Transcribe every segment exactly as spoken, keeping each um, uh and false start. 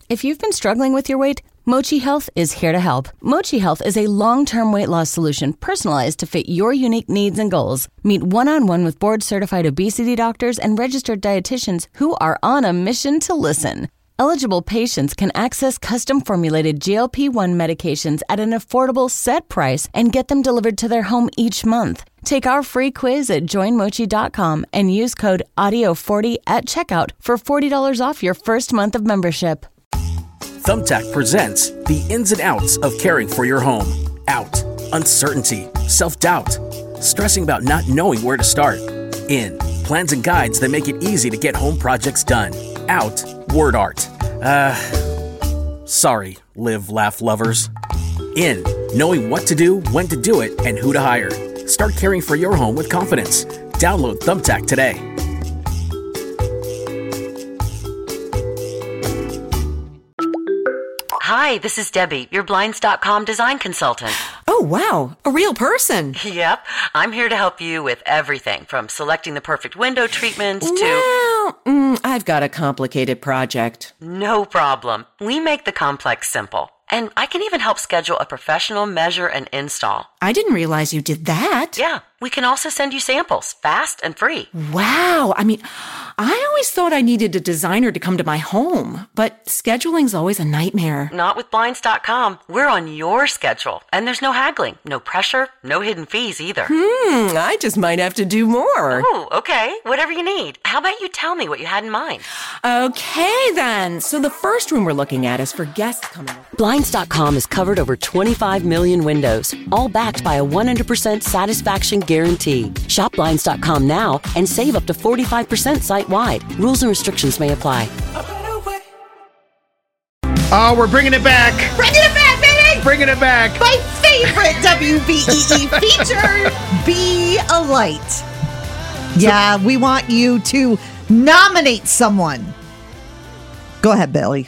If you've been struggling with your weight, Mochi Health is here to help. Mochi Health is a long-term weight loss solution personalized to fit your unique needs and goals. Meet one-on-one with board-certified obesity doctors and registered dietitians who are on a mission to listen. Eligible patients can access custom-formulated G L P one medications at an affordable set price and get them delivered to their home each month. Take our free quiz at join mochi dot com and use code audio forty at checkout for forty dollars off your first month of membership. Thumbtack presents the ins and outs of caring for your home. Out, uncertainty, self-doubt, stressing about not knowing where to start. In, plans and guides that make it easy to get home projects done. Out, word art. Uh, sorry, live, laugh lovers. In, knowing what to do, when to do it, and who to hire. Start caring for your home with confidence. Download Thumbtack today. Hi, this is Debbie, your Blinds dot com design consultant. Oh, wow. A real person. Yep. I'm here to help you with everything from selecting the perfect window treatments to... Well, mm, I've got a complicated project. No problem. We make the complex simple. And I can even help schedule a professional measure and install. I didn't realize you did that. Yeah. We can also send you samples, fast and free. Wow. I mean, I always thought I needed a designer to come to my home, but scheduling's always a nightmare. Not with Blinds dot com. We're on your schedule, and there's no haggling, no pressure, no hidden fees either. Hmm, I just might have to do more. Oh, okay. Whatever you need. How about you tell me what you had in mind? Okay, then. So the first room we're looking at is for guests coming over. Blinds dot com has covered over twenty-five million windows, all backed by a one hundred percent satisfaction guarantee. Shop Blinds dot com now and save up to forty-five percent site-wide. Rules and restrictions may apply. Oh, we're bringing it back. Bringing it back, baby. Bringing it back. My favorite W B E E feature, Be a Light. Yeah, we want you to nominate someone. Go ahead, Billy.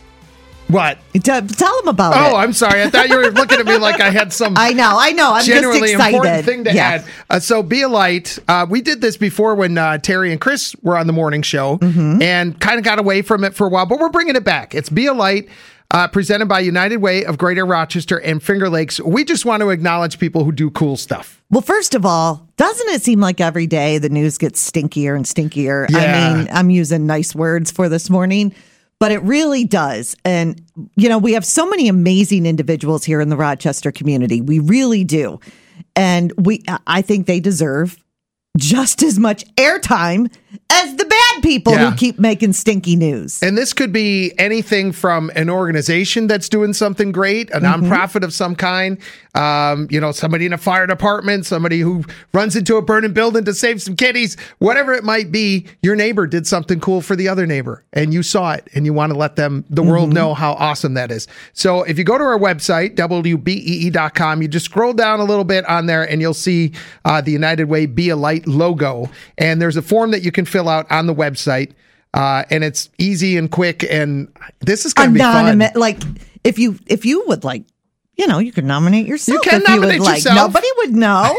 What? Tell, tell them about oh, it. Oh, I'm sorry. I thought you were looking at me like I had some I know, I know. I'm genuinely just excited. important thing to yeah. add. Uh, so Be a Light. Uh, we did this before when uh, Terry and Chris were on the morning show mm-hmm. and kind of got away from it for a while, but we're bringing it back. It's Be a Light. Uh, presented by United Way of Greater Rochester and Finger Lakes. We just want to acknowledge people who do cool stuff. Well, first of all, doesn't it seem like every day the news gets stinkier and stinkier? Yeah. I mean, I'm using nice words for this morning, but it really does. And, you know, we have so many amazing individuals here in the Rochester community. We really do. And we, I think they deserve just as much airtime as the bad people Yeah. who keep making stinky news. And this could be anything from an organization that's doing something great, a Mm-hmm. nonprofit of some kind, um, you know, somebody in a fire department, somebody who runs into a burning building to save some kitties, whatever it might be. Your neighbor did something cool for the other neighbor and you saw it and you want to let them, the mm-hmm. world know how awesome that is. So if you go to our website, W B E E dot com, you just scroll down a little bit on there and you'll see uh, the United Way Be a Light logo. And there's a form that you can fill out on the website. Uh, and it's easy and quick. And this is going to be fun. Like if you, if you would like, you know, you could nominate yourself. You can if nominate you would yourself. Like. Nobody would know.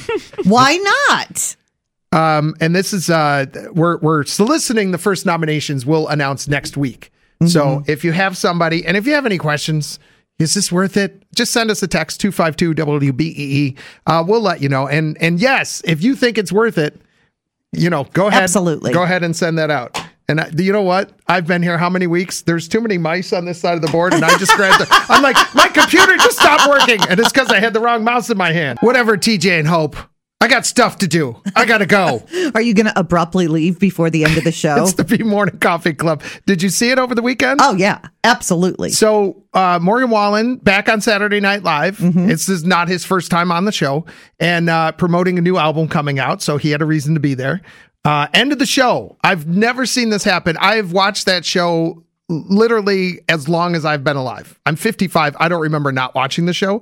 Why not? Um, and this is, uh, we're, we're soliciting the first nominations we'll announce next week. Mm-hmm. So if you have somebody, and if you have any questions, is this worth it? Just send us a text, two five two W B E E. Uh, we'll let you know. And, and yes, if you think it's worth it, you know, go ahead. Absolutely. Go ahead and send that out. And I, you know what? I've been here how many weeks? There's too many mice on this side of the board, and I just grabbed it. I'm like, my computer just stopped working, and it's because I had the wrong mouse in my hand. Whatever, T J and Hope. I got stuff to do. I got to go. Are you going to abruptly leave before the end of the show? It's the B Morning Coffee Club. Did you see it over the weekend? Oh, yeah, absolutely. So uh, Morgan Wallen back on Saturday Night Live. Mm-hmm. This is not his first time on the show, and uh, promoting a new album coming out, so he had a reason to be there. Uh, end of the show. I've never seen this happen. I've watched that show literally as long as I've been alive. I'm fifty-five. I don't remember not watching the show.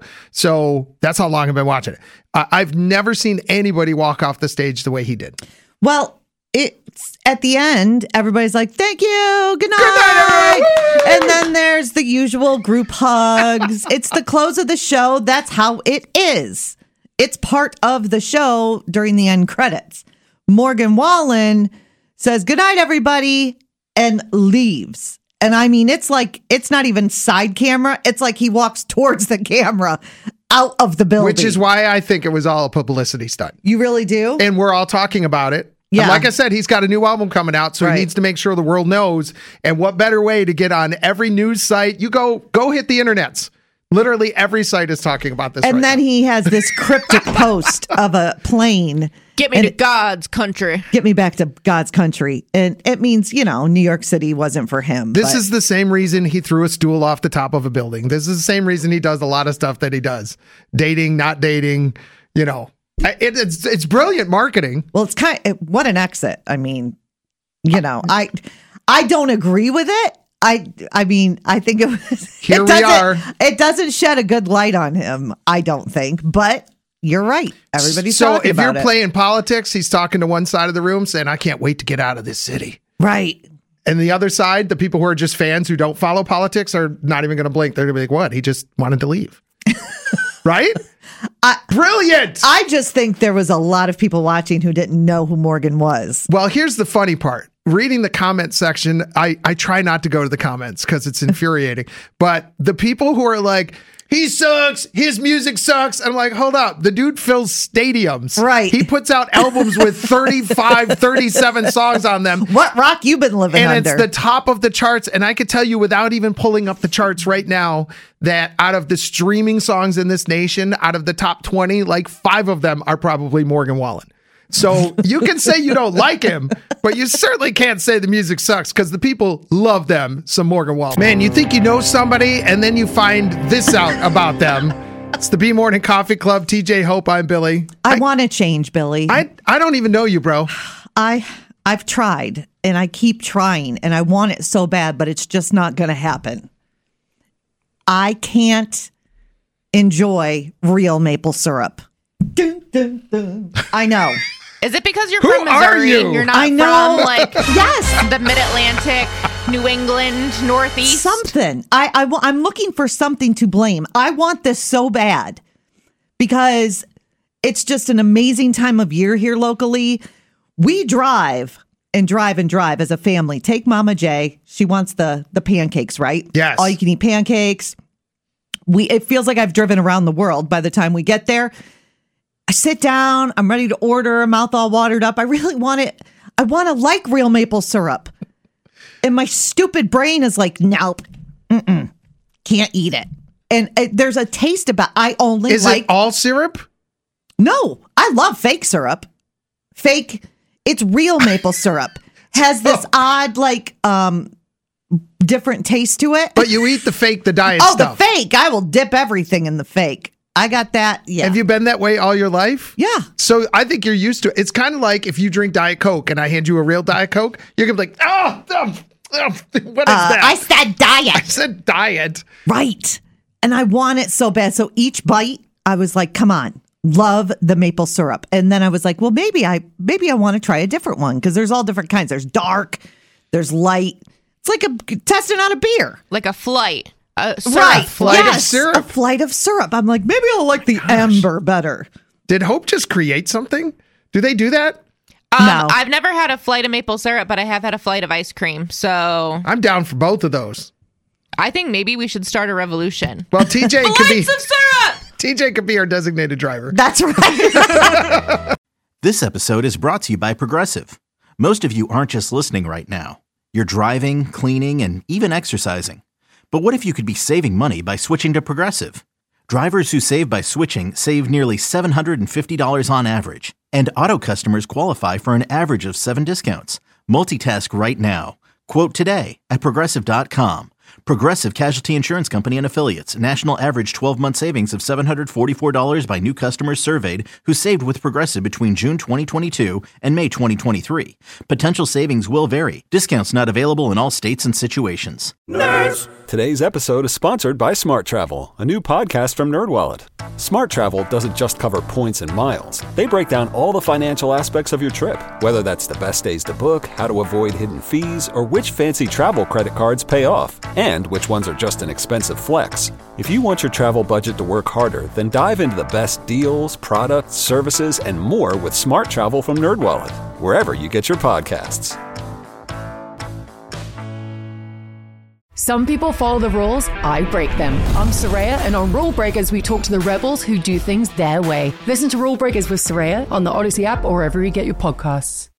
So that's how long I've been watching it. Uh, I've never seen anybody walk off the stage the way he did. Well, it's at the end, everybody's like, thank you. Good night. Good night, and then there's the usual group hugs. It's the close of the show. That's how it is. It's part of the show during the end credits. Morgan Wallen says, good night, everybody, and leaves. And I mean, it's like, it's not even side camera. It's like he walks towards the camera out of the building. Which is why I think it was all a publicity stunt. You really do? And we're all talking about it. Yeah. And like I said, he's got a new album coming out, so right. he needs to make sure the world knows. And what better way to get on every news site? You go, go hit the internets. Literally every site is talking about this. And right then now. he has this cryptic post of a plane. Get me to God's country. Get me back to God's country. And it means, you know, New York City wasn't for him. This but. is the same reason he threw a stool off the top of a building. This is the same reason he does a lot of stuff that he does. Dating, not dating, you know. It, it's it's brilliant marketing. Well, it's kind of, what an exit. I mean, you know, I I don't agree with it. I I mean, I think it was, Here it we are. It doesn't shed a good light on him, I don't think. But you're right. Everybody's so talking if about you're it. playing politics, he's talking to one side of the room saying, I can't wait to get out of this city. Right. And the other side, the people who are just fans who don't follow politics are not even going to blink. They're going to be like, what? He just wanted to leave. Right? I, Brilliant. I just think there was a lot of people watching who didn't know who Morgan was. Well, here's the funny part. Reading the comment section, I, I try not to go to the comments because it's infuriating. But the people who are like, he sucks, his music sucks. I'm like, hold up. The dude fills stadiums. Right. He puts out albums with thirty-five, thirty-seven songs on them. What rock you been living And under? it's the top of the charts. And I could tell you without even pulling up the charts right now that out of the streaming songs in this nation, out of the top twenty, like five of them are probably Morgan Wallen. So you can say you don't like him, but you certainly can't say the music sucks because the people love them some Morgan Wallen. Man, you think you know somebody and then you find this out about them. It's the B Morning Coffee Club. T J Hope, I'm Billy. I, I want to change, Billy. I, I don't even know you, bro. I I've tried and I keep trying and I want it so bad, but it's just not going to happen. I can't enjoy real maple syrup. Dun, dun, dun. I know. Is it because you're Who from Missouri are you? and you're not I know. from like Yes. the Mid-Atlantic, New England, Northeast? Something. I, I wa- I'm looking for something to blame. I want this so bad because it's just an amazing time of year here locally. We drive and drive and drive as a family. Take Mama J. She wants the the pancakes, right? Yes. All you can eat pancakes. We. It feels like I've driven around the world by the time we get there. I sit down, I'm ready to order, mouth all watered up. I really want it. I want to like real maple syrup. And my stupid brain is like, nope, mm-mm, can't eat it. And uh, there's a taste about, I only Is like. it all syrup? No, I love fake syrup. Fake, it's real maple syrup. Has this odd, like, um, different taste to it. But you eat the fake, the diet oh, stuff. the fake. I will dip everything in the fake. I got that. Yeah. Have you been that way all your life? Yeah. So I think you're used to it. It's kind of like if you drink Diet Coke and I hand you a real Diet Coke, you're going to be like, oh, oh, oh, what is Uh, that? I said diet. I said diet. Right. And I want it so bad. So each bite, I was like, come on, love the maple syrup. And then I was like, well, maybe I maybe I want to try a different one because there's all different kinds. There's dark, there's light. It's like a testing out a beer. Like a flight. A syrup. Right. flight of yes, syrup. A flight of syrup. I'm like, maybe I'll like the amber better. Did Hope just create something? Do they do that? Um, No. I've never had a flight of maple syrup, but I have had a flight of ice cream. So I'm down for both of those. I think maybe we should start a revolution. Well, T J could be Flights of syrup! T J could be our designated driver. That's right. This episode is brought to you by Progressive. Most of you aren't just listening right now. You're driving, cleaning, and even exercising. But what if you could be saving money by switching to Progressive? Drivers who save by switching save nearly seven hundred fifty dollars on average. And auto customers qualify for an average of seven discounts. Multitask right now. Quote today at Progressive dot com. Progressive Casualty Insurance Company and Affiliates. National average twelve-month savings of seven hundred forty-four dollars by new customers surveyed who saved with Progressive between June twenty twenty-two and May twenty twenty-three. Potential savings will vary. Discounts not available in all states and situations. Nerds! Today's episode is sponsored by Smart Travel, a new podcast from NerdWallet. Smart Travel doesn't just cover points and miles. They break down all the financial aspects of your trip, whether that's the best days to book, how to avoid hidden fees, or which fancy travel credit cards pay off, and which ones are just an expensive flex. If you want your travel budget to work harder, then dive into the best deals, products, services, and more with Smart Travel from NerdWallet, wherever you get your podcasts. Some people follow the rules, I break them. I'm Soraya, and on Rule Breakers, we talk to the rebels who do things their way. Listen to Rule Breakers with Soraya on the Odyssey app or wherever you get your podcasts.